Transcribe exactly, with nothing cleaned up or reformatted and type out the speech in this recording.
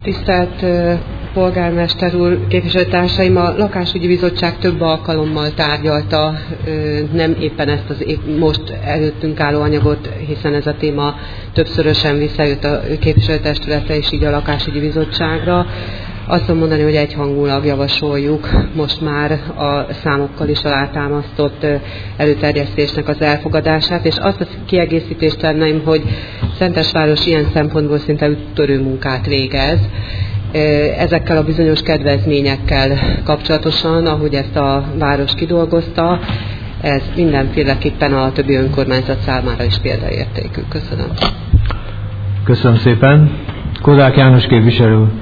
Tisztelt polgármester úr, képviselőtársaim, a Lakásügyi Bizottság több alkalommal tárgyalta nem éppen ezt az most előttünk álló anyagot, hiszen ez a téma többszörösen visszajött a képviselőtestületre és így a Lakásügyi Bizottságra. Azt tudom mondani, hogy egyhangulag javasoljuk most már a számokkal is alátámasztott előterjesztésnek az elfogadását, és azt a kiegészítést tenném, hogy Szentesváros ilyen szempontból szinte úttörő munkát végez. Ezekkel a bizonyos kedvezményekkel kapcsolatosan, ahogy ezt a város kidolgozta, ez mindenféleképpen a többi önkormányzat számára is példaértékű. Köszönöm. Köszönöm szépen. Kozák János képviselő.